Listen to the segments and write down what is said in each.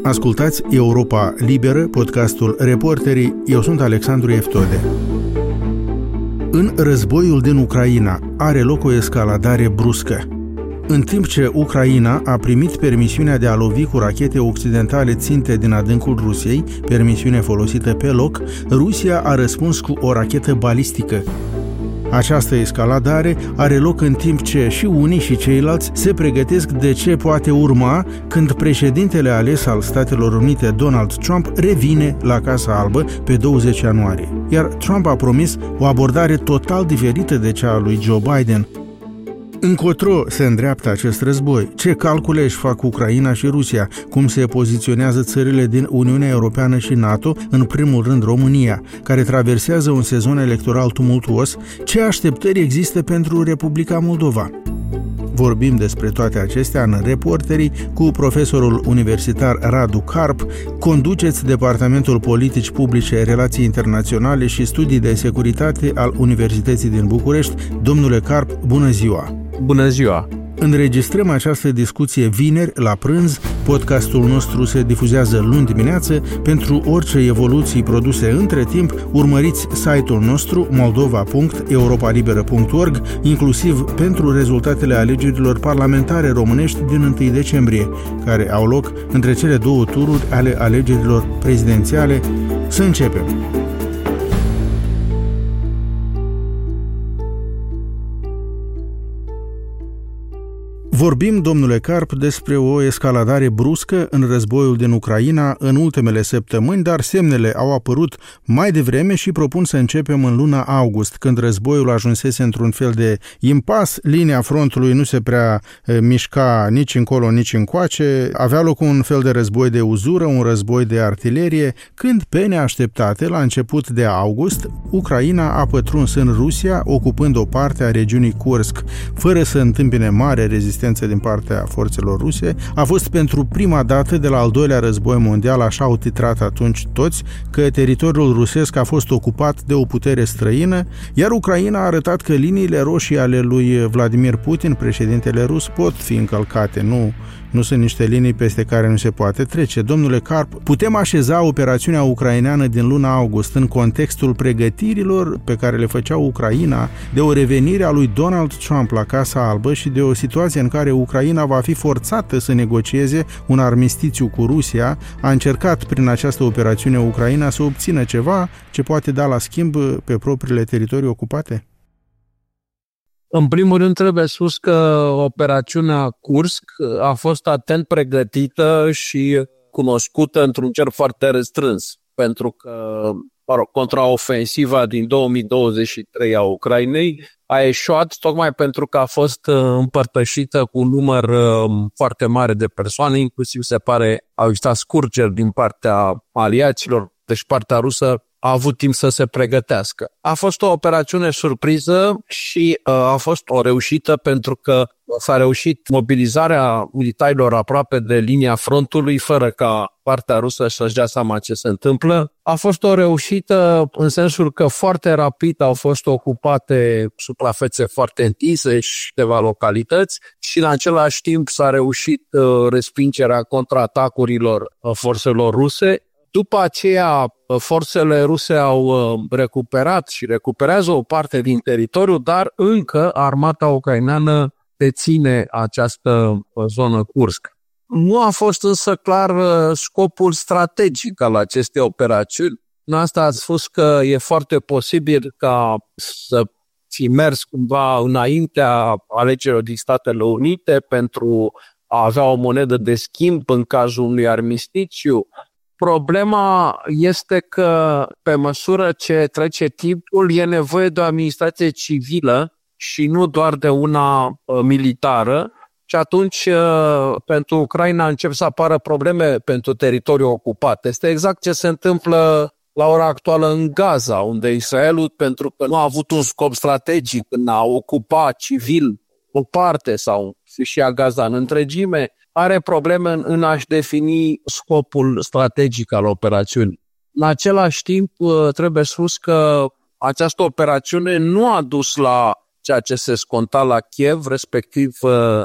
Ascultați Europa Liberă, podcastul Reporterii. Eu sunt Alexandru Eftode. În războiul din Ucraina are loc o escaladare bruscă. În timp ce Ucraina a primit permisiunea de a lovi cu rachete occidentale ținte din adâncul Rusiei, permisiune folosită pe loc, Rusia a răspuns cu o rachetă balistică. Această escaladare are loc în timp ce și unii și ceilalți se pregătesc de ce poate urma când președintele ales al Statelor Unite, Donald Trump, revine la Casa Albă pe 20 ianuarie. Iar Trump a promis o abordare total diferită de cea a lui Joe Biden. Încotro se îndreaptă acest război? Ce calcule își fac Ucraina și Rusia? Cum se poziționează țările din Uniunea Europeană și NATO, în primul rând România, care traversează un sezon electoral tumultuos? Ce așteptări există pentru Republica Moldova? Vorbim despre toate acestea în Reporterii cu profesorul universitar Radu Karp. Conduceți Departamentul Politici Publice, Relații Internaționale și Studii de Securitate al Universității din București. Domnule Karp, bună ziua! Bună ziua! Înregistrăm această discuție vineri la prânz. Podcastul nostru se difuzează luni dimineață. Pentru orice evoluții produse între timp, urmăriți site-ul nostru moldova.europalibera.org, inclusiv pentru rezultatele alegerilor parlamentare românești din 1 decembrie, care au loc între cele două tururi ale alegerilor prezidențiale. Să începem! Vorbim, domnule Karp, despre o escaladare bruscă în războiul din Ucraina în ultimele săptămâni, dar semnele au apărut mai devreme și propun să începem în luna august, când războiul ajunsese într-un fel de impas, linia frontului nu se prea mișca nici încolo, nici încoace, avea loc un fel de război de uzură, un război de artilerie, când, pe neașteptate, la început de august, Ucraina a pătruns în Rusia, ocupând o parte a regiunii Kursk, fără să întâmpine mare rezistență din partea forțelor ruse. A fost pentru prima dată de la al doilea război mondial, așa au titrat atunci toți, că teritoriul rusesc a fost ocupat de o putere străină, iar Ucraina a arătat că liniile roșii ale lui Vladimir Putin, președintele rus, pot fi încălcate. Nu sunt niște linii peste care nu se poate trece. Domnule Karp, putem așeza operațiunea ucraineană din luna august în contextul pregătirilor pe care le făcea Ucraina de o revenire a lui Donald Trump la Casa Albă și de o situație în care Ucraina va fi forțată să negocieze un armistițiu cu Rusia? A încercat prin această operațiune Ucraina să obțină ceva ce poate da la schimb pe propriile teritorii ocupate? În primul rând trebuie spus că operațiunea Kursk a fost atent pregătită și cunoscută într-un cer foarte restrâns, pentru că contraofensiva din 2023 a Ucrainei a eșuat tocmai pentru că a fost împărtășită cu un număr foarte mare de persoane, inclusiv se pare au existat scurgeri din partea aliaților, deci partea rusă a avut timp să se pregătească. A fost o operațiune surpriză și a fost o reușită pentru că s-a reușit mobilizarea militarilor aproape de linia frontului fără ca partea rusă să-și dea seama ce se întâmplă. A fost o reușită în sensul că foarte rapid au fost ocupate suprafețe foarte întinse și câteva localități și în același timp s-a reușit respingerea contraatacurilor forțelor ruse. După aceea, forțele ruse au recuperat și recuperează o parte din teritoriu, dar încă armata ucraineană deține această zonă Kursk. Nu a fost însă clar scopul strategic al acestei operațiuni. Asta a spus că e foarte posibil ca să fi mers cumva înaintea alegerilor din Statele Unite pentru a avea o monedă de schimb în cazul unui armistițiu. Problema este că pe măsură ce trece timpul e nevoie de o administrație civilă și nu doar de una militară și atunci pentru Ucraina încep să apară probleme pentru teritoriul ocupat. Este exact ce se întâmplă la ora actuală în Gaza, unde Israelul, pentru că nu a avut un scop strategic în a ocupa civil o parte sau și a Gaza în întregime, are probleme în a-și defini scopul strategic al operațiunii. În același timp, trebuie spus că această operațiune nu a dus la ceea ce se sconta la Kiev, respectiv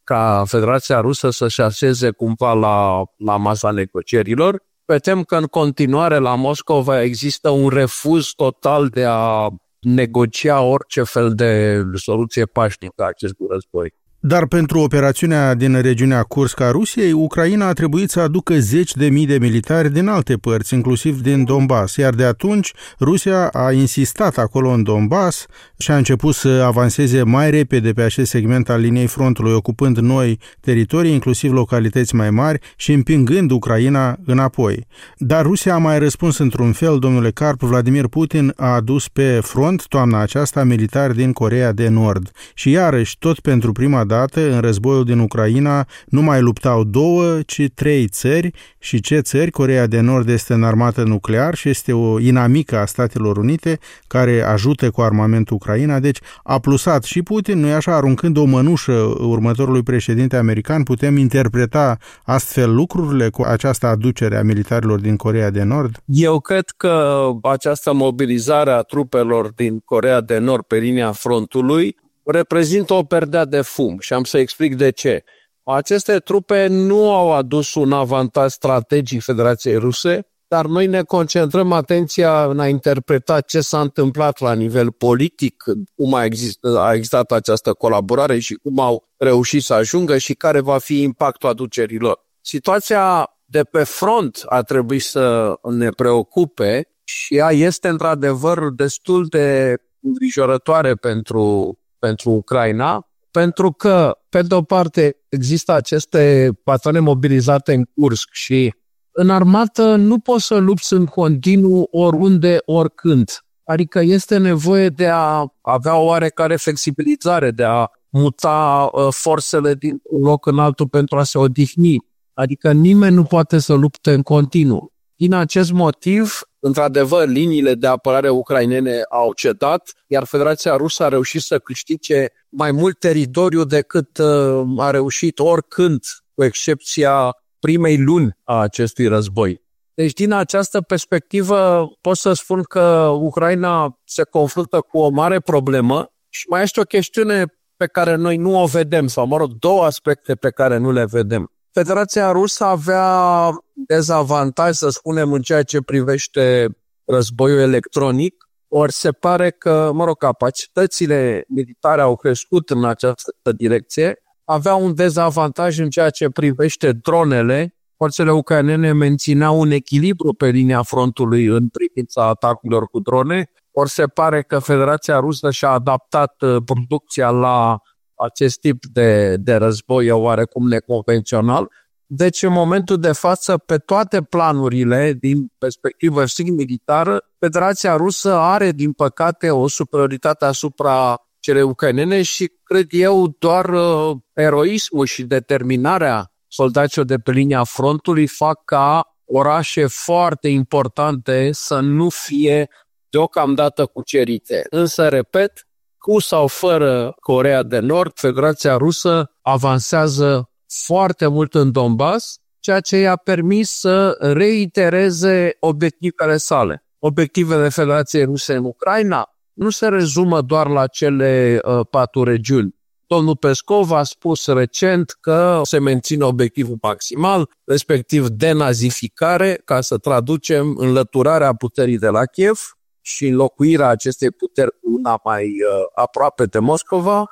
ca Federația Rusă să-și așeze cumva la masa negocierilor. Vedem că în continuare la Moscova există un refuz total de a negocia orice fel de soluție pașnică a acestui război. Dar pentru operațiunea din regiunea Kursk a Rusiei, Ucraina a trebuit să aducă 10.000 de militari din alte părți, inclusiv din Donbass, iar de atunci Rusia a insistat acolo în Donbass și a început să avanseze mai repede pe acest segment al liniei frontului, ocupând noi teritorii, inclusiv localități mai mari și împingând Ucraina înapoi. Dar Rusia a mai răspuns într-un fel, domnule Karp. Vladimir Putin a adus pe front toamna aceasta militari din Coreea de Nord și iarăși, tot pentru prima dată, în războiul din Ucraina nu mai luptau 2, ci 3 țări. Și ce țări? Coreea de Nord este în armată nuclear și este o inamică a Statelor Unite care ajută cu armamentul Ucraina. Deci a plusat și Putin, nu-i așa, aruncând o mănușă următorului președinte american. Putem interpreta astfel lucrurile cu această aducere a militarilor din Coreea de Nord? Eu cred că această mobilizare a trupelor din Coreea de Nord pe linia frontului reprezintă o perdea de fum și am să explic de ce. Aceste trupe nu au adus un avantaj strategic Federației Ruse, dar noi ne concentrăm atenția în a interpreta ce s-a întâmplat la nivel politic, cum a existat această colaborare și cum au reușit să ajungă și care va fi impactul aducerilor. Situația de pe front ar trebui să ne preocupe și ea este într-adevăr destul de îngrijorătoare pentru Ucraina, pentru că, pe de o parte, există aceste patrone mobilizate în Kursk și în armată nu poți să lupți în continuu oriunde, oricând. Adică este nevoie de a avea o oarecare flexibilizare, de a muta forțele din un loc în altul pentru a se odihni. Adică nimeni nu poate să lupte în continuu. Din acest motiv, într-adevăr, liniile de apărare ucrainene au cedat, iar Federația Rusă a reușit să câștige mai mult teritoriu decât a reușit oricând, cu excepția primei luni a acestui război. Deci, din această perspectivă, pot să spun că Ucraina se confruntă cu o mare problemă și mai este o chestiune pe care noi nu o vedem, sau, două aspecte pe care nu le vedem. Federația Rusă avea dezavantaj, să spunem, în ceea ce privește războiul electronic, ori se pare că, capacitățile militare au crescut în această direcție, avea un dezavantaj în ceea ce privește dronele. Forțele ucrainene mențineau un echilibru pe linia frontului în privința atacurilor cu drone, ori se pare că Federația Rusă și-a adaptat producția la acest tip de război oarecum neconvențional. Deci, în momentul de față, pe toate planurile, din perspectivă militară, Federația Rusă are, din păcate, o superioritate asupra celei ucrainene și, cred eu, doar eroismul și determinarea soldaților de pe linia frontului fac ca orașe foarte importante să nu fie deocamdată cucerite. Însă, repet, cu sau fără Coreea de Nord, Federația Rusă avansează foarte mult în Donbass, ceea ce i-a permis să reitereze obiectivele sale. Obiectivele Federației Ruse în Ucraina nu se rezumă doar la cele 4 regiuni. Domnul Peskov a spus recent că se menține obiectivul maximal, respectiv denazificare, ca să traducem înlăturarea puterii de la Kiev și înlocuirea acestei puteri cu una mai aproape de Moscova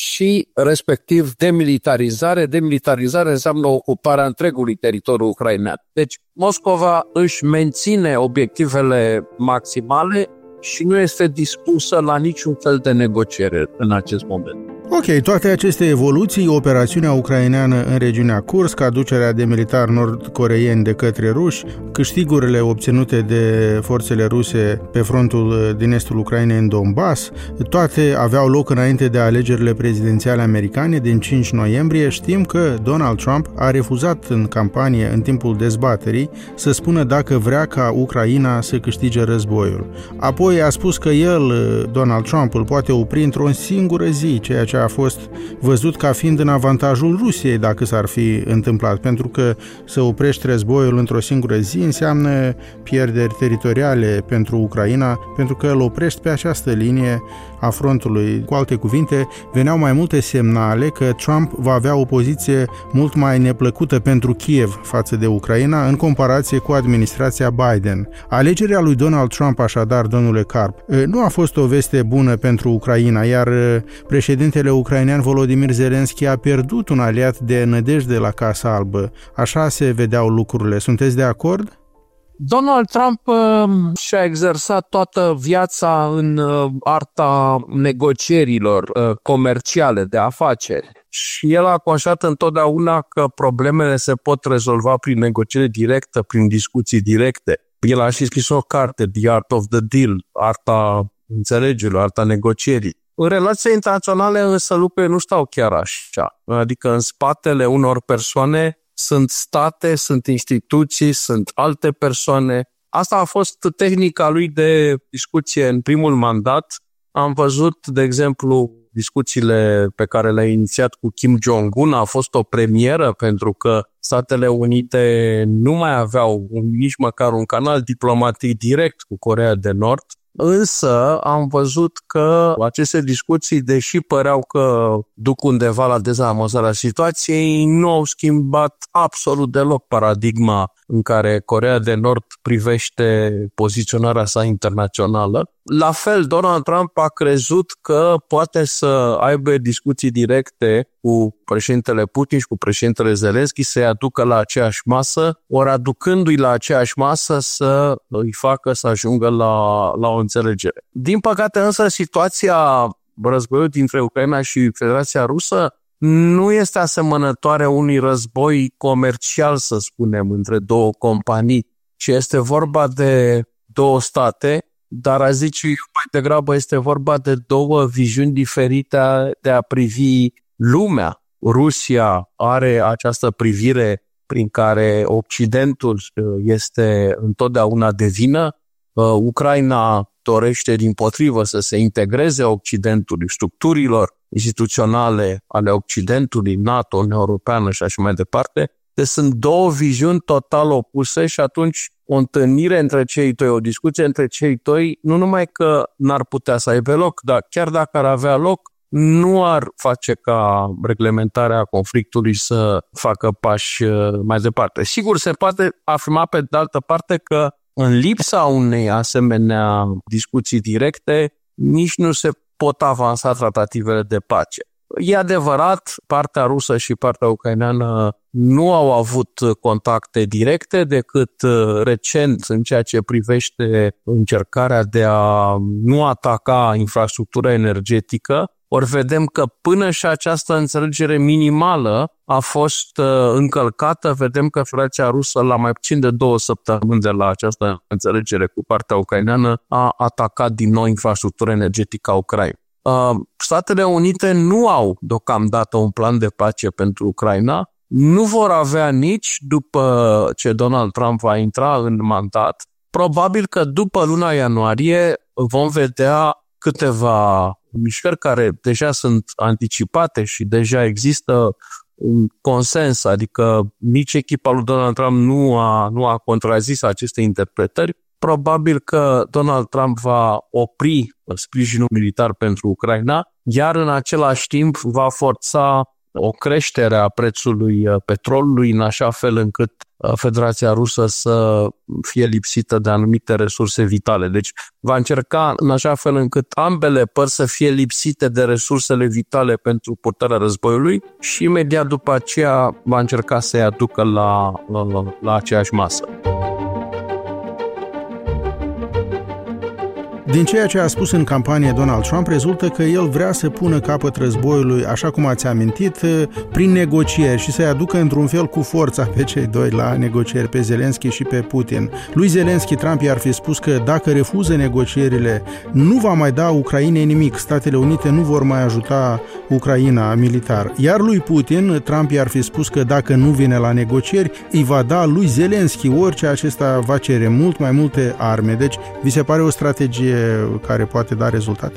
și respectiv demilitarizare. Demilitarizare înseamnă ocuparea întregului teritoriu ucrainean. Deci Moscova își menține obiectivele maximale și nu este dispusă la niciun fel de negociere în acest moment. Ok, toate aceste evoluții, operațiunea ucraineană în regiunea Kursk, aducerea de militari nord-coreeni de către ruși, câștigurile obținute de forțele ruse pe frontul din estul Ucrainei în Donbass, toate aveau loc înainte de alegerile prezidențiale americane din 5 noiembrie. Știm că Donald Trump a refuzat în campanie, în timpul dezbaterii, să spună dacă vrea ca Ucraina să câștige războiul. Apoi a spus că el, Donald Trump, îl poate opri într-o singură zi, ceea ce ce a fost văzut ca fiind în avantajul Rusiei dacă s-ar fi întâmplat, pentru că să oprești războiul într-o singură zi înseamnă pierderi teritoriale pentru Ucraina, pentru că îl oprești pe această linie a frontului. Cu alte cuvinte, veneau mai multe semnale că Trump va avea o poziție mult mai neplăcută pentru Kiev față de Ucraina în comparație cu administrația Biden. Alegerea lui Donald Trump, așadar, domnule Karp, nu a fost o veste bună pentru Ucraina, iar președintele ucrainean Volodymyr Zelensky a pierdut un aliat de nădejde la Casa Albă. Așa se vedeau lucrurile. Sunteți de acord? Donald Trump și-a exersat toată viața în arta negocierilor comerciale de afaceri și el a conștiat întotdeauna că problemele se pot rezolva prin negociere directă, prin discuții directe. El a și scris o carte, The Art of the Deal, arta înțelegerilor, arta negocierii. În relații internaționale însă lucrurile nu stau chiar așa, adică în spatele unor persoane sunt state, sunt instituții, sunt alte persoane. Asta a fost tehnica lui de discuție în primul mandat. Am văzut, de exemplu, discuțiile pe care le-a inițiat cu Kim Jong-un. A fost o premieră pentru că Statele Unite nu mai aveau nici măcar un canal diplomatic direct cu Coreea de Nord. Însă am văzut că aceste discuții, deși păreau că duc undeva la dezamăzarea situației, nu au schimbat absolut deloc paradigma în care Coreea de Nord privește poziționarea sa internațională. La fel, Donald Trump a crezut că poate să aibă discuții directe cu președintele Putin și cu președintele Zelensky, să-i aducă la aceeași masă, ori aducându-i la aceeași masă să îi facă să ajungă la o înțelegere. Din păcate însă situația războiului dintre Ucraina și Federația Rusă nu este asemănătoare unui război comercial, să spunem, între două companii, ci este vorba de două state, dar a zice mai degrabă este vorba de două viziuni diferite de a privi lumea. Rusia are această privire prin care Occidentul este întotdeauna de vină, Ucraina dorește dimpotrivă să se integreze Occidentului, structurilor instituționale ale Occidentului, NATO, Uniunea Europeană și așa mai departe. Deci sunt două viziuni total opuse și atunci o întâlnire între cei doi, o discuție între cei doi, nu numai că n-ar putea să aibă loc, dar chiar dacă ar avea loc, nu ar face ca reglementarea conflictului să facă pași mai departe. Sigur, se poate afirma pe de altă parte că în lipsa unei asemenea discuții directe, nici nu se pot avansa tratativele de pace. E adevărat, partea rusă și partea ucraineană nu au avut contacte directe decât recent în ceea ce privește încercarea de a nu ataca infrastructura energetică. Ori vedem că până și această înțelegere minimală a fost încălcată. Vedem că Federația Rusă, la mai puțin de 2 săptămâni de la această înțelegere cu partea ucraineană, a atacat din nou infrastructura energetică a Ucrainei. Statele Unite nu au deocamdată un plan de pace pentru Ucraina, nu vor avea nici după ce Donald Trump va intra în mandat. Probabil că după luna ianuarie vom vedea câteva mișcări care deja sunt anticipate și deja există un consens, adică nici echipa lui Donald Trump nu a contrazis aceste interpretări. Probabil că Donald Trump va opri sprijinul militar pentru Ucraina, iar în același timp va forța o creștere a prețului petrolului în așa fel încât Federația Rusă să fie lipsită de anumite resurse vitale. Deci va încerca în așa fel încât ambele părți să fie lipsite de resursele vitale pentru purtarea războiului și imediat după aceea va încerca să-i aducă la aceeași masă. Din ceea ce a spus în campanie Donald Trump, rezultă că el vrea să pună capăt războiului, așa cum ați amintit, prin negocieri și să-i aducă într-un fel cu forța pe cei doi la negocieri, pe Zelensky și pe Putin. Lui Zelensky, Trump i-ar fi spus că dacă refuză negocierile, nu va mai da Ucrainei nimic, Statele Unite nu vor mai ajuta Ucraina militar. Iar lui Putin, Trump i-ar fi spus că dacă nu vine la negocieri, îi va da lui Zelensky orice acesta va cere, mult mai multe arme. Deci, vi se pare o strategie care poate da rezultate?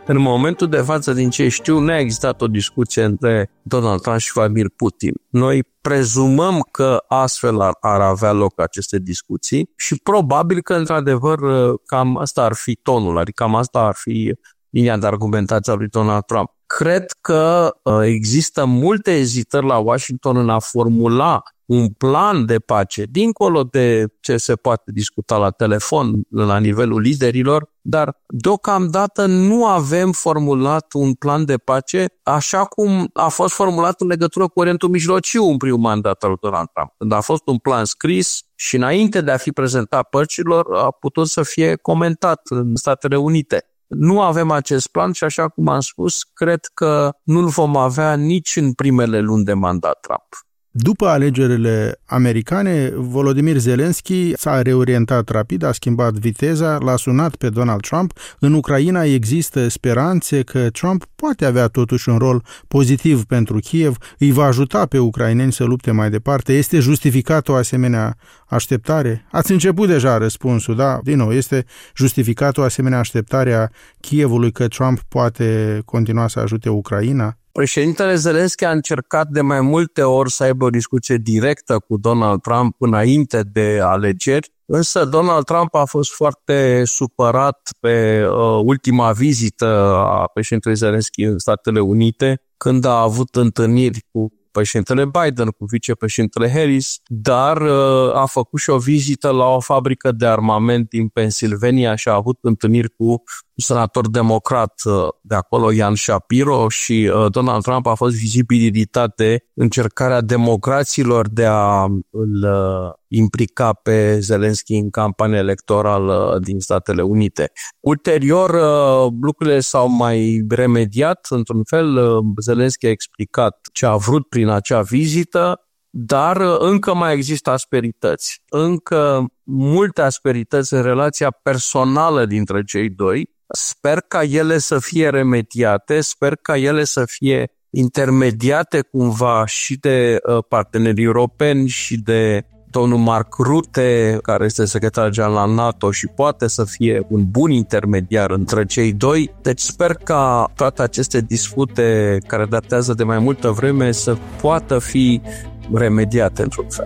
În momentul de față, din ce știu, nu a existat o discuție între Donald Trump și Vladimir Putin. Noi prezumăm că astfel ar avea loc aceste discuții și probabil că, într-adevăr, cam asta ar fi tonul, adică cam asta ar fi linia de argumentație a lui Donald Trump. Cred că există multe ezitări la Washington în a formula un plan de pace, dincolo de ce se poate discuta la telefon, la nivelul liderilor, dar deocamdată nu avem formulat un plan de pace așa cum a fost formulat în legătură cu Orientul Mijlociu în primul mandat al lui Donald Trump. Când a fost un plan scris și înainte de a fi prezentat părților, a putut să fie comentat în Statele Unite. Nu avem acest plan și, așa cum am spus, cred că nu-l vom avea nici în primele luni de mandat Trump. După alegerile americane, Volodymyr Zelensky s-a reorientat rapid, a schimbat viteza, l-a sunat pe Donald Trump. În Ucraina există speranțe că Trump poate avea totuși un rol pozitiv pentru Kiev, îi va ajuta pe ucraineni să lupte mai departe. Este justificată o asemenea așteptare? Ați început deja răspunsul, da? Din nou, este justificată o asemenea așteptare a Kievului că Trump poate continua să ajute Ucraina? Președintele Zelensky a încercat de mai multe ori să aibă o discuție directă cu Donald Trump înainte de alegeri, însă Donald Trump a fost foarte supărat pe ultima vizită a președintelui Zelensky în Statele Unite, când a avut întâlniri cu președintele Biden, cu vicepreședintele Harris, dar a făcut și o vizită la o fabrică de armament din Pennsylvania și a avut întâlniri cu un senator democrat de acolo, Ian Shapiro, și Donald Trump a fost vizibil iritat de încercarea democraților de a îl implica pe Zelensky în campania electorală din Statele Unite. Ulterior, lucrurile s-au mai remediat, într-un fel, Zelensky a explicat ce a vrut prin acea vizită, dar încă mai există asperități. Încă multe asperități în relația personală dintre cei doi. Sper ca ele să fie remediate, sper ca ele să fie intermediate cumva și de partenerii europeni și de domnul Mark Rutte, care este secretar general al NATO și poate să fie un bun intermediar între cei doi. Deci sper ca toate aceste dispute care datează de mai multă vreme să poată fi remediate într-un fel.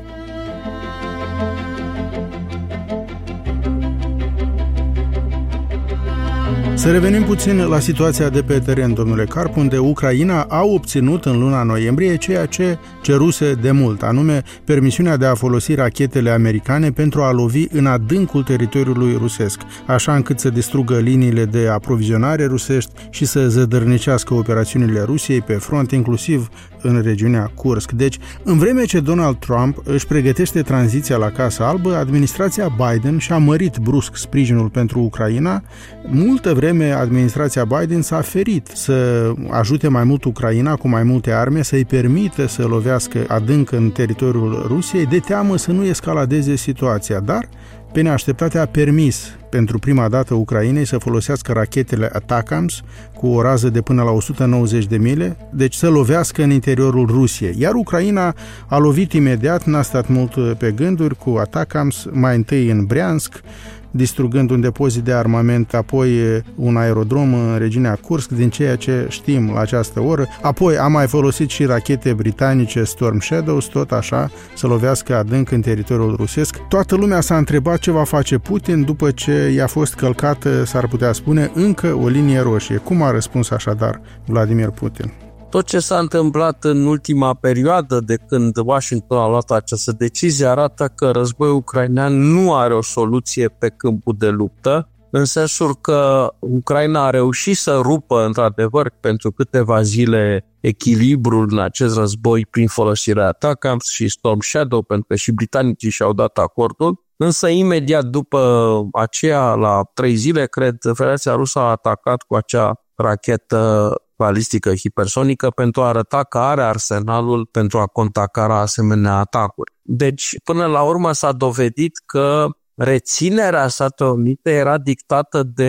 Să revenim puțin la situația de pe teren, domnule Karp, unde Ucraina a obținut în luna noiembrie ceea ce ceruse de mult, anume permisiunea de a folosi rachetele americane pentru a lovi în adâncul teritoriului rusesc, așa încât să distrugă liniile de aprovizionare rusești și să zădărnicească operațiunile Rusiei pe front, inclusiv în regiunea Kursk. Deci, în vreme ce Donald Trump își pregătește tranziția la Casa Albă, administrația Biden și-a mărit brusc sprijinul pentru Ucraina. Multă vreme administrația Biden s-a ferit să ajute mai mult Ucraina cu mai multe arme, să-i permită să lovească adânc în teritoriul Rusiei, de teamă să nu escaladeze situația, dar pe neașteptate a permis pentru prima dată Ucrainei să folosească rachetele ATACMS cu o rază de până la 190 de mile, deci să lovească în interiorul Rusiei. Iar Ucraina a lovit imediat, n-a stat mult pe gânduri, cu ATACMS, mai întâi în Briansk, distrugând un depozit de armament, apoi un aerodrom în regiunea Kursk, din ceea ce știm la această oră. Apoi a mai folosit și rachete britanice Storm Shadows, tot așa, să lovească adânc în teritoriul rusesc. Toată lumea s-a întrebat ce va face Putin după ce i-a fost călcată, s-ar putea spune, încă o linie roșie. Cum a răspuns așadar Vladimir Putin? Tot ce s-a întâmplat în ultima perioadă de când Washington a luat această decizie arată că războiul ucrainean nu are o soluție pe câmpul de luptă, în sensul că Ucraina a reușit să rupă, într-adevăr, pentru câteva zile echilibrul în acest război prin folosirea ATACMS și Storm Shadow, pentru că și britanicii și-au dat acordul, însă imediat după aceea, la 3 zile, cred, Federația Rusă a atacat cu acea rachetă balistică hipersonică pentru a arăta că are arsenalul pentru a contracara asemenea atacuri. Deci, până la urmă s-a dovedit că reținerea Statelor Unite era dictată de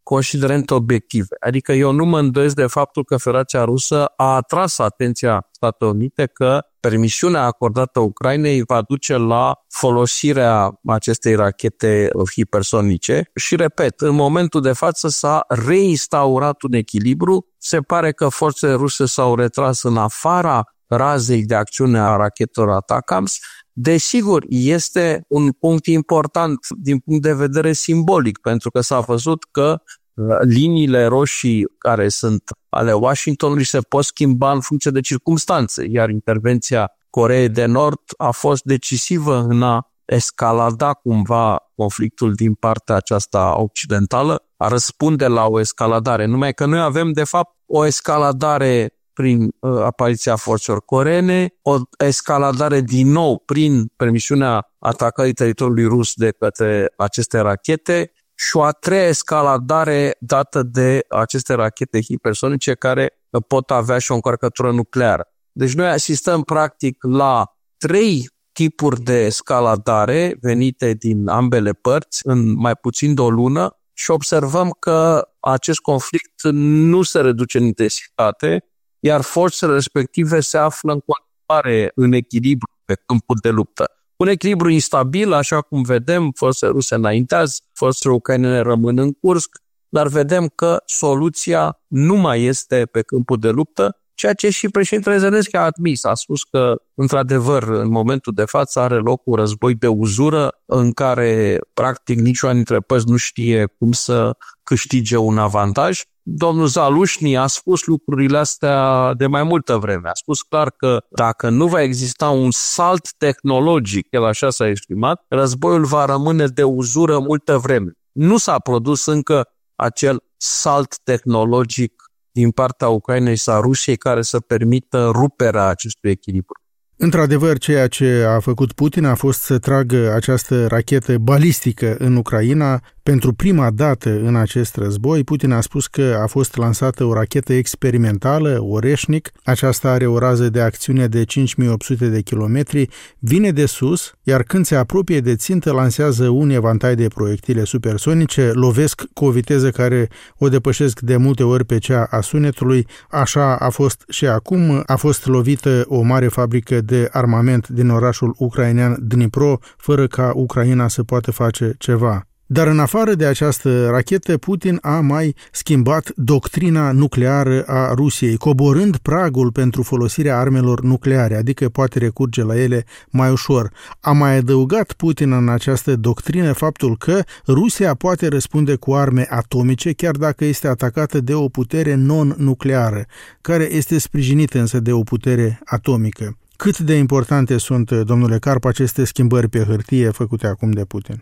considerente obiective. Adică eu nu mă îndoiesc de faptul că Federația Rusă a atras atenția Statelor Unite că permisiunea acordată Ucrainei va duce la folosirea acestei rachete hipersonice și, repet, în momentul de față s-a reinstaurat un echilibru. Se pare că forțele ruse s-au retras în afara razei de acțiune a rachetelor ATACMS. Desigur, este un punct important din punct de vedere simbolic, pentru că s-a văzut că liniile roșii care sunt ale Washingtonului se pot schimba în funcție de circumstanțe, iar intervenția Coreei de Nord a fost decisivă în a escalada cumva conflictul din partea aceasta occidentală, a răspunde la o escaladare. Numai că noi avem, de fapt, o escaladare prin apariția forțelor coreene, o escaladare din nou prin permisiunea atacării teritoriului rus de către aceste rachete și o a treia escaladare dată de aceste rachete hipersonice care pot avea și o încărcătură nucleară. Deci noi asistăm practic la 3 tipuri de escaladare venite din ambele părți în mai puțin de o lună și observăm că acest conflict nu se reduce în intensitate, iar forțele respective se află în continuare în echilibru pe câmpul de luptă. Un echilibru instabil, așa cum vedem, forțele ruse înaintează, forțele ucrainene rămân în Kursk, dar vedem că soluția nu mai este pe câmpul de luptă, ceea ce și președintele Zelenski a admis. A spus că, într-adevăr, în momentul de față are loc un război de uzură în care, practic, niciuna dintre părți nu știe cum să câștige un avantaj. Domnul Zalușni a spus lucrurile astea de mai multă vreme. A spus clar că dacă nu va exista un salt tehnologic, el așa s-a exprimat, războiul va rămâne de uzură multă vreme. Nu s-a produs încă acel salt tehnologic din partea Ucrainei sau Rusiei care să permită ruperea acestui echilibru. Într-adevăr, ceea ce a făcut Putin a fost să tragă această rachetă balistică în Ucraina. Pentru prima dată în acest război, Putin a spus că a fost lansată o rachetă experimentală, Oreșnic. Aceasta are o rază de acțiune de 5800 de kilometri, vine de sus, iar când se apropie de țintă, lansează un evantai de proiectile supersonice, lovesc cu o viteză care o depășesc de multe ori pe cea a sunetului. Așa a fost și acum. A fost lovită o mare fabrică de armament din orașul ucrainean Dnipro, fără ca Ucraina să poată face ceva. Dar în afară de această rachetă, Putin a mai schimbat doctrina nucleară a Rusiei, coborând pragul pentru folosirea armelor nucleare, adică poate recurge la ele mai ușor. A mai adăugat Putin în această doctrină faptul că Rusia poate răspunde cu arme atomice, chiar dacă este atacată de o putere non-nucleară, care este sprijinită însă de o putere atomică. Cât de importante sunt, domnule Carp, aceste schimbări pe hârtie făcute acum de Putin?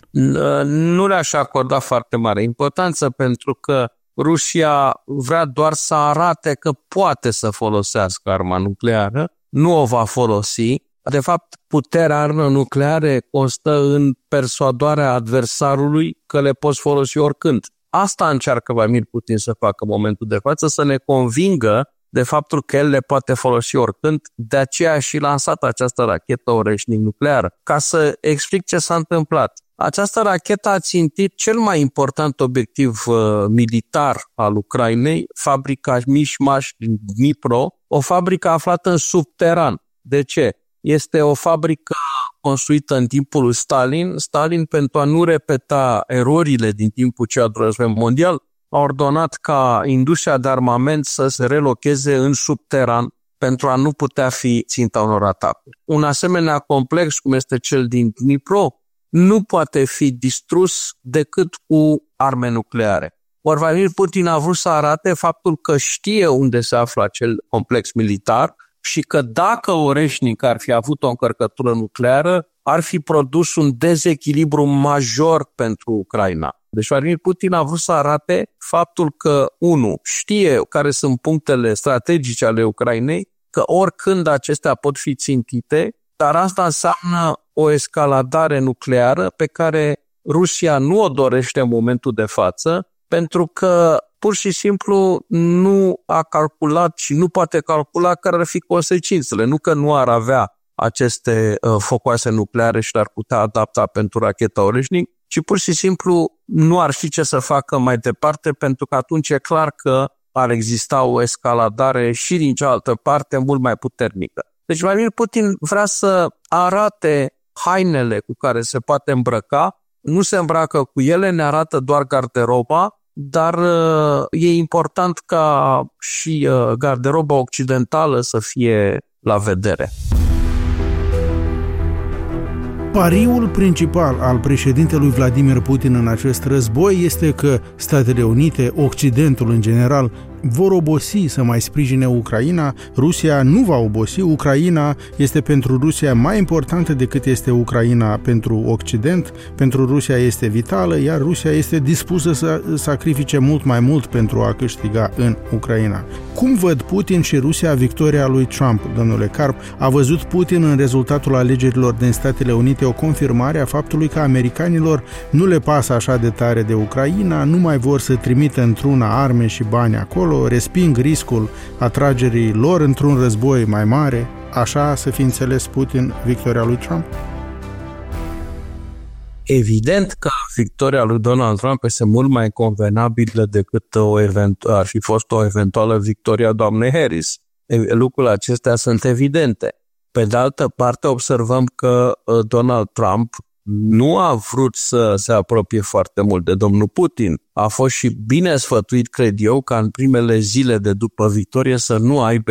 Nu le-aș acorda foarte mare importanță, pentru că Rusia vrea doar să arate că poate să folosească arma nucleară, nu o va folosi. De fapt, puterea armelor nucleare constă în persuadarea adversarului că le poți folosi oricând. Asta încearcă Vladimir Putin să facă în momentul de față, să ne convingă de faptul că el le poate folosi oricând, de aceea și lansat această rachetă Oreșnic nucleară. Ca să explic ce s-a întâmplat. Această rachetă a țintit cel mai important obiectiv militar al Ucrainei, fabrica Mișmaș din Dnipro, o fabrică aflată în subteran. De ce? Este o fabrică construită în timpul lui Stalin. Stalin, pentru a nu repeta erorile din timpul celui de-al doilea război mondial, a ordonat ca industria de armament să se relocheze în subteran pentru a nu putea fi ținta unor atacuri. Un asemenea complex, cum este cel din Dnipro, nu poate fi distrus decât cu arme nucleare. Ori Vladimir Putin a vrut să arate faptul că știe unde se află acel complex militar și că dacă Oreșnic ar fi avut o încărcătură nucleară, ar fi produs un dezechilibru major pentru Ucraina. Deci Vladimir Putin a vrut să arate faptul că, 1, știe care sunt punctele strategice ale Ucrainei, că oricând acestea pot fi țintite, dar asta înseamnă o escaladare nucleară pe care Rusia nu o dorește în momentul de față, pentru că pur și simplu nu a calculat și nu poate calcula care ar fi consecințele. Nu că nu ar avea aceste focoase nucleare și le-ar putea adapta pentru racheta Oreșnic, ci pur și simplu nu ar fi ce să facă mai departe, pentru că atunci e clar că ar exista o escaladare și din cealaltă parte mult mai puternică. Deci Vladimir Putin vrea să arate hainele cu care se poate îmbrăca, nu se îmbracă cu ele, ne arată doar garderoba, dar e important ca și garderoba occidentală să fie la vedere. Pariul principal al președintelui Vladimir Putin în acest război este că Statele Unite, Occidentul în general, vor obosi să mai sprijine Ucraina, Rusia nu va obosi, Ucraina este pentru Rusia mai importantă decât este Ucraina pentru Occident, pentru Rusia este vitală, iar Rusia este dispusă să sacrifice mult mai mult pentru a câștiga în Ucraina. Cum văd Putin și Rusia victoria lui Trump, domnule Karp? A văzut Putin în rezultatul alegerilor din Statele Unite o confirmare a faptului că americanilor nu le pasă așa de tare de Ucraina, nu mai vor să trimită într-una arme și bani acolo, resping riscul atragerii lor într-un război mai mare, așa să fi înțeles Putin victoria lui Trump? Evident că victoria lui Donald Trump este mult mai convenabilă decât ar fi fost o eventuală victoria doamnei Harris. Lucrurile acestea sunt evidente. Pe de altă parte, observăm că Donald Trump nu a vrut să se apropie foarte mult de domnul Putin. A fost și bine sfătuit, cred eu, ca în primele zile de după victorie să nu aibă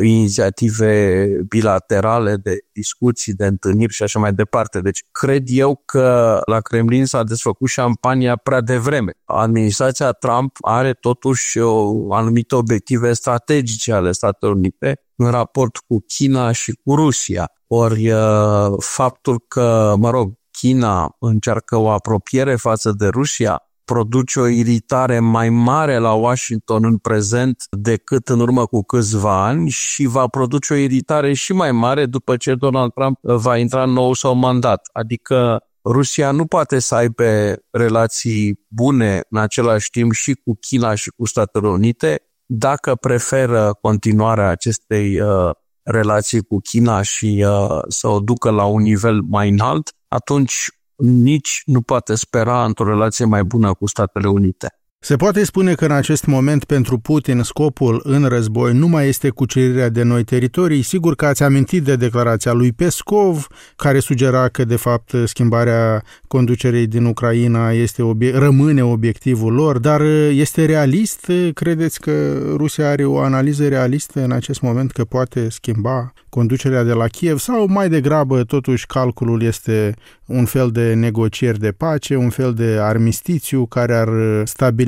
inițiative bilaterale de discuții, de întâlniri și așa mai departe. Deci cred eu că la Kremlin s-a desfăcut șampania prea devreme. Administrația Trump are totuși anumite obiective strategice ale Statelor Unite în raport cu China și cu Rusia. Ori faptul că, China încearcă o apropiere față de Rusia, produce o iritare mai mare la Washington în prezent decât în urmă cu câțiva ani și va produce o iritare și mai mare după ce Donald Trump va intra în nou său mandat. Adică Rusia nu poate să aibă relații bune în același timp și cu China și cu Statele Unite dacă preferă continuarea acestei relații cu China și să o ducă la un nivel mai înalt, atunci nici nu poate spera într-o relație mai bună cu Statele Unite. Se poate spune că în acest moment pentru Putin scopul în război nu mai este cucerirea de noi teritorii. Sigur că ați amintit de declarația lui Peskov, care sugera că de fapt schimbarea conducerii din Ucraina rămâne obiectivul lor, dar este realist? Credeți că Rusia are o analiză realistă în acest moment că poate schimba conducerea de la Kiev sau mai degrabă totuși calculul este un fel de negocieri de pace, un fel de armistițiu care ar stabili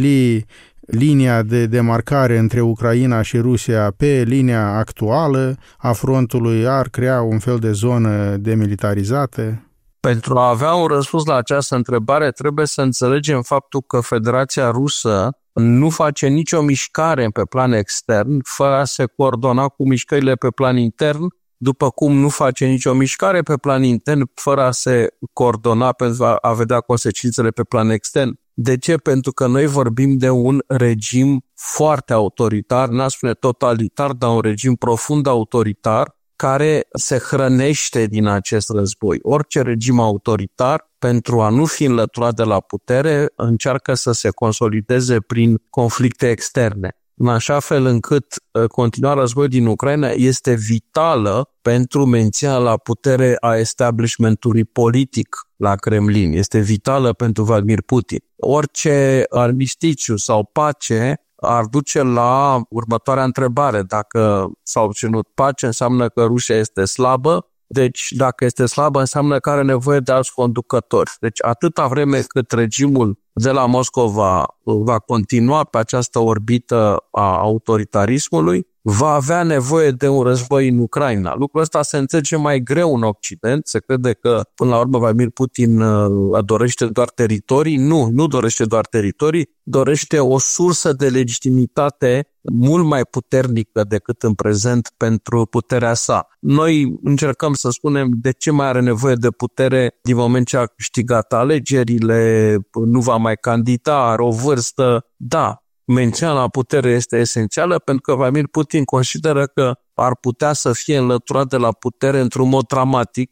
linia de demarcare între Ucraina și Rusia pe linia actuală a frontului, ar crea un fel de zonă demilitarizată? Pentru a avea un răspuns la această întrebare, trebuie să înțelegem faptul că Federația Rusă nu face nicio mișcare pe plan extern fără a se coordona cu mișcările pe plan intern, după cum nu face nicio mișcare pe plan intern fără a se coordona pentru a vedea consecințele pe plan extern. De ce? Pentru că noi vorbim de un regim foarte autoritar, n-aș spune totalitar, dar un regim profund autoritar, care se hrănește din acest război. Orice regim autoritar, pentru a nu fi înlăturat de la putere, încearcă să se consolideze prin conflicte externe, în așa fel încât continuarea războiului din Ucraina este vitală pentru menținerea la putere a establishmentului politic la Kremlin. Este vitală pentru Vladimir Putin. Orice armistițiu sau pace ar duce la următoarea întrebare. Dacă s-a obținut pace, înseamnă că Rusia este slabă. Deci, dacă este slabă, înseamnă că are nevoie de alți conducători. Deci, atâta vreme cât regimul de la Moscova va continua pe această orbită a autoritarismului, va avea nevoie de un război în Ucraina. Lucrul ăsta se înțelege mai greu în Occident. Se crede că, până la urmă, Vladimir Putin dorește doar teritorii. Nu dorește doar teritorii, dorește o sursă de legitimitate mult mai puternică decât în prezent pentru puterea sa. Noi încercăm să spunem de ce mai are nevoie de putere din moment ce a câștigat alegerile, nu va mai candida, are o vârstă. Da, mențiunea la putere este esențială pentru că Vladimir Putin consideră că ar putea să fie înlăturat de la putere într-un mod dramatic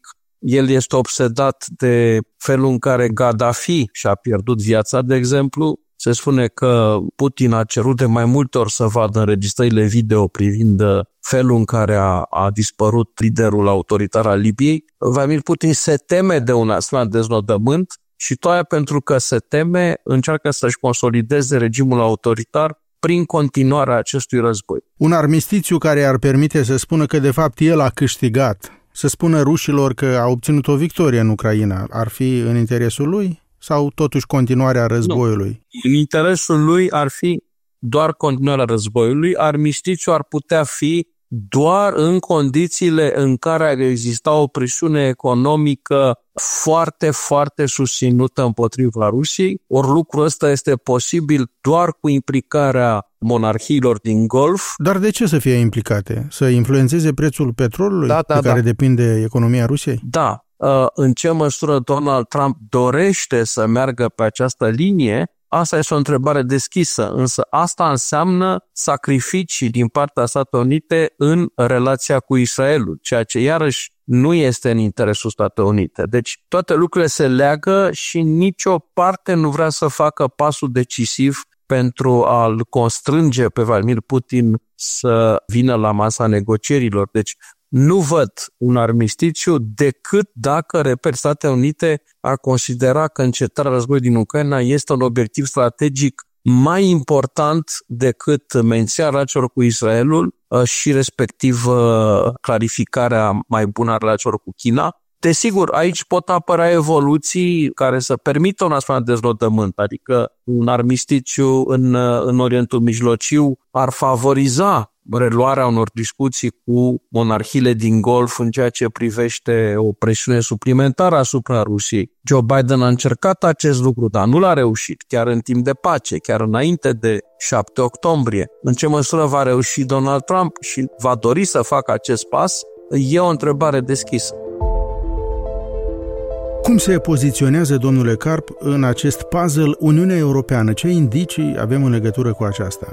El este obsedat de felul în care Gaddafi și-a pierdut viața, de exemplu. Se spune că Putin a cerut de mai multe ori să vadă înregistrările video privind felul în care a dispărut liderul autoritar al Libiei. Vladimir Putin se teme de un asemenea deznodământ și toaia pentru că se teme, încearcă să-și consolideze regimul autoritar prin continuarea acestui război. Un armistițiu care ar permite să spună că de fapt el a câștigat, să spună rușilor că a obținut o victorie în Ucraina, ar fi în interesul lui? Sau totuși continuarea războiului? Nu. În interesul lui ar fi doar continuarea războiului. Armistițiul ar putea fi doar în condițiile în care ar exista o presiune economică foarte, foarte susținută împotriva Rusiei. Ori lucrul ăsta este posibil doar cu implicarea monarhiilor din Golf. Dar de ce să fie implicate? Să influențeze prețul petrolului care depinde economia Rusiei? Da. În ce măsură Donald Trump dorește să meargă pe această linie, asta este o întrebare deschisă, însă asta înseamnă sacrificii din partea Statelor Unite în relația cu Israelul, ceea ce iarăși nu este în interesul Statelor Unite. Deci toate lucrurile se leagă și nicio parte nu vrea să facă pasul decisiv pentru a-l constrânge pe Vladimir Putin să vină la masa negocierilor. Deci nu văd un armistițiu decât dacă, repet, Statele Unite ar considera că încetarea războiului din Ucraina este un obiectiv strategic mai important decât menținerea relațiilor cu Israelul și respectiv clarificarea mai bună a relațiilor cu China. Desigur, aici pot apărea evoluții care să permită un asemenea deznodământ, adică un armistițiu în Orientul Mijlociu ar favoriza reluarea unor discuții cu monarhiile din Golf în ceea ce privește o presiune suplimentară asupra Rusiei. Joe Biden a încercat acest lucru, dar nu l-a reușit, chiar în timp de pace, chiar înainte de 7 octombrie. În ce măsură va reuși Donald Trump și va dori să facă acest pas, e o întrebare deschisă. Cum se poziționează, domnule Karp, în acest puzzle Uniunea Europeană? Ce indicii avem în legătură cu aceasta?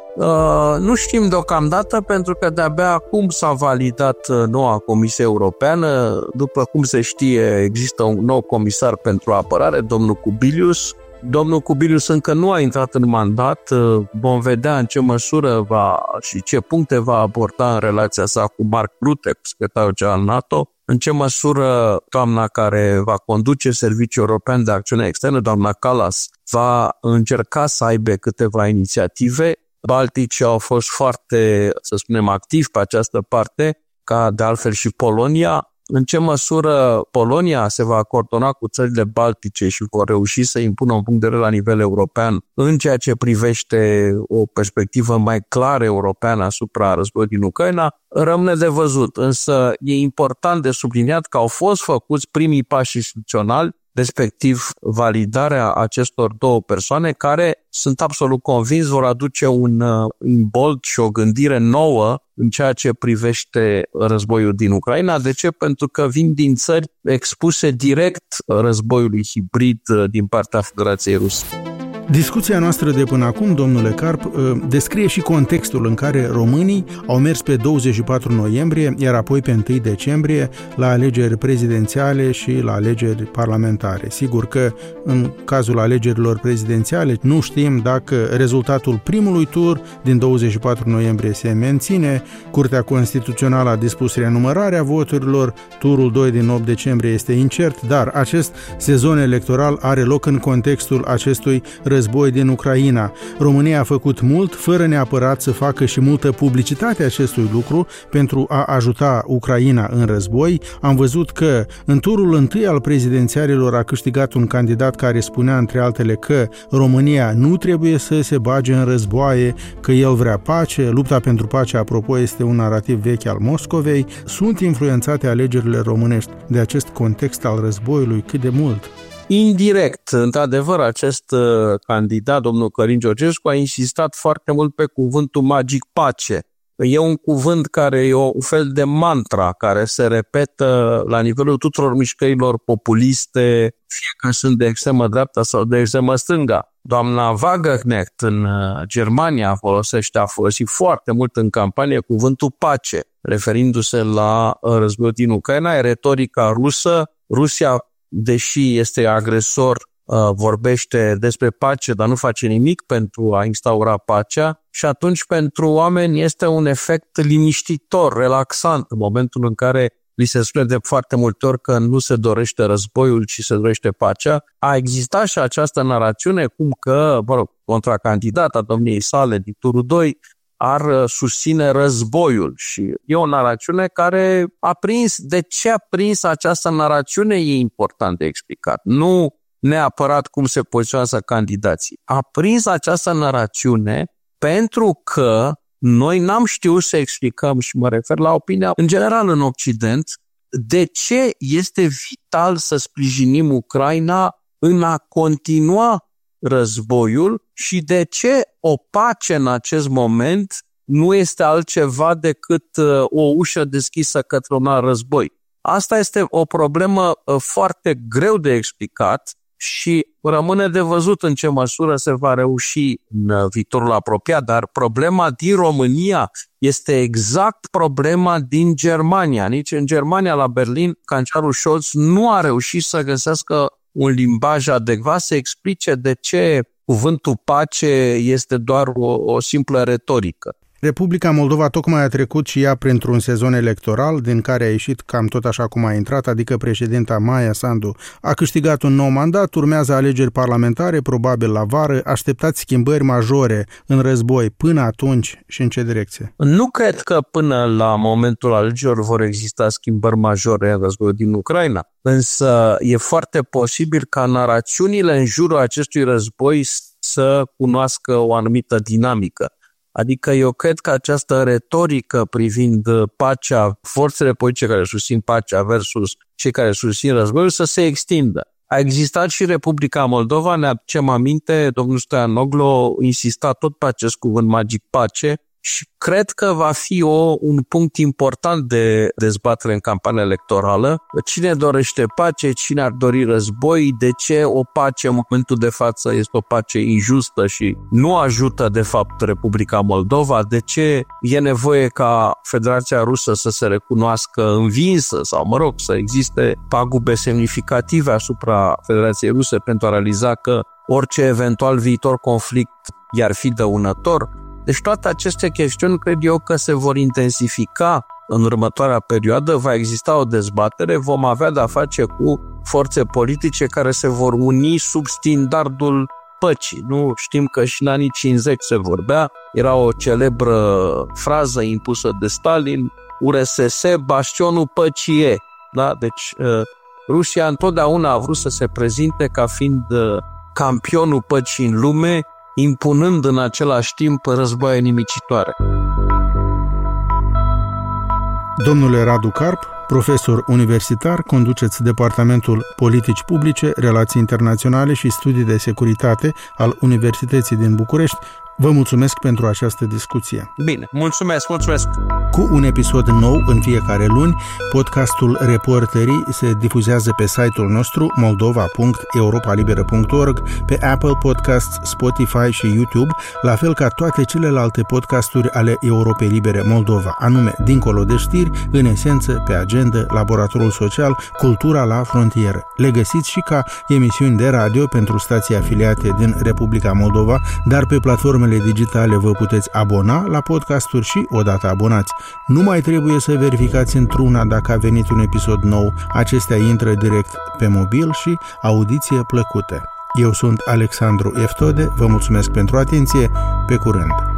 Nu știm deocamdată, pentru că de-abia acum s-a validat noua Comisie Europeană. După cum se știe, există un nou comisar pentru apărare, domnul Kubilius. Domnul Kubilius încă nu a intrat în mandat. Vom vedea în ce măsură și ce puncte va aborda în relația sa cu Mark Rutte, cu secretarul general NATO. În ce măsură doamna care va conduce Serviciul European de Acțiune Externă, doamna Kallas, va încerca să aibă câteva inițiative. Balticii au fost foarte, să spunem, activi pe această parte, ca de altfel și Polonia. În ce măsură Polonia se va coordona cu țările baltice și vor reuși să impună un punct de vedere la nivel european în ceea ce privește o perspectivă mai clară europeană asupra războiului din Ucraina, rămâne de văzut. Însă e important de subliniat că au fost făcuți primii pași instituționali, respectiv validarea acestor două persoane care, sunt absolut convins, vor aduce un imbold și o gândire nouă în ceea ce privește războiul din Ucraina. De ce? Pentru că vin din țări expuse direct războiului hibrid din partea Federației Ruse. Discuția noastră de până acum, domnule Karp, descrie și contextul în care românii au mers pe 24 noiembrie, iar apoi pe 1 decembrie la alegeri prezidențiale și la alegeri parlamentare. Sigur că în cazul alegerilor prezidențiale nu știm dacă rezultatul primului tur din 24 noiembrie se menține. Curtea Constituțională a dispus renumărarea voturilor, turul 2 din 8 decembrie este incert, dar acest sezon electoral are loc în contextul acestui război din Ucraina. România a făcut mult, fără neapărat să facă și multă publicitate acestui lucru pentru a ajuta Ucraina în război. Am văzut că în turul întâi al prezidențialilor a câștigat un candidat care spunea între altele că România nu trebuie să se bage în războaie, că el vrea pace. Lupta pentru pace, apropo, este un narativ vechi al Moscovei. Sunt influențate alegerile românești de acest context al războiului? Cât de mult? Indirect, într-adevăr, acest candidat, domnul Călin Georgescu, a insistat foarte mult pe cuvântul magic pace. E un cuvânt care e un fel de mantra care se repetă la nivelul tuturor mișcărilor populiste, fie că sunt de extremă dreapta sau de extremă stânga. Doamna Wagenknecht în Germania a folosit foarte mult în campanie cuvântul pace. referindu-se la războiul din Ucraina, e retorica rusă. Rusia, deși este agresor, vorbește despre pace, dar nu face nimic pentru a instaura pacea și atunci pentru oameni este un efect liniștitor, relaxant, în momentul în care li se spune de foarte multe ori că nu se dorește războiul, ci se dorește pacea. A existat și această narațiune cum că, contracandidata domniei sale din turul 2 ar susține războiul și e o narațiune care a prins. De ce a prins această narațiune e important de explicat. Nu neapărat cum se poziționează candidații. A prins această narațiune pentru că noi n-am știut să explicăm, și mă refer la opinia în general în Occident, de ce este vital să sprijinim Ucraina în a continua războiul și de ce o pace în acest moment nu este altceva decât o ușă deschisă către un alt război. Asta este o problemă foarte greu de explicat și rămâne de văzut în ce măsură se va reuși în viitorul apropiat, dar problema din România este exact problema din Germania. Nici în Germania, la Berlin, cancelarul Scholz nu a reușit să găsească un limbaj adecvat să explice de ce cuvântul pace este doar o simplă retorică. Republica Moldova tocmai a trecut și ea printr-un sezon electoral din care a ieșit cam tot așa cum a intrat, adică președinta Maia Sandu a câștigat un nou mandat, urmează alegeri parlamentare, probabil la vară, așteptați schimbări majore în război până atunci și în ce direcție? Nu cred că până la momentul alegerilor vor exista schimbări majore în războiul din Ucraina, însă e foarte posibil ca narațiunile în jurul acestui război să cunoască o anumită dinamică. Adică eu cred că această retorică privind pacea, forțele politice care susțin pacea versus cei care susțin războiul să se extindă. A existat și Republica Moldova, ne aducem aminte, domnul Stoianoglu insista tot pe acest cuvânt magic pace și cred că va fi un punct important de dezbatere în campania electorală. Cine dorește pace, cine ar dori război, de ce o pace în momentul de față este o pace injustă și nu ajută de fapt Republica Moldova, de ce e nevoie ca Federația Rusă să se recunoască învinsă sau, să existe pagube semnificative asupra Federației Ruse pentru a realiza că orice eventual viitor conflict i-ar fi dăunător. Deci toate aceste chestiuni cred eu că se vor intensifica în următoarea perioadă, va exista o dezbatere, vom avea de-a face cu forțe politice care se vor uni sub standardul păcii. Nu știm că și în anii 50 se vorbea, era o celebră frază impusă de Stalin, URSS, bastionul păcii e. Da? Deci Rusia întotdeauna a vrut să se prezinte ca fiind campionul păcii în lume, impunând în același timp războaie nimicitoare. Domnule Radu Carp, profesor universitar, conduceți Departamentul Politici Publice, Relații Internaționale și Studii de Securitate al Universității din București. Vă mulțumesc pentru această discuție. Bine, mulțumesc! Cu un episod nou în fiecare luni, podcastul Reporterii se difuzează pe site-ul nostru moldova.europalibera.org, pe Apple Podcasts, Spotify și YouTube, la fel ca toate celelalte podcasturi ale Europei Libere Moldova, anume Dincolo de știri, în esență, pe agenda, Laboratorul Social, Cultura la frontieră. Le găsiți și ca emisiuni de radio pentru stații afiliate din Republica Moldova, dar pe platformele digitale vă puteți abona la podcasturi și, odată abonați, nu mai trebuie să verificați într-una dacă a venit un episod nou. Acestea intră direct pe mobil și audiție plăcută. Eu sunt Alexandru Eftode, vă mulțumesc pentru atenție, pe curând!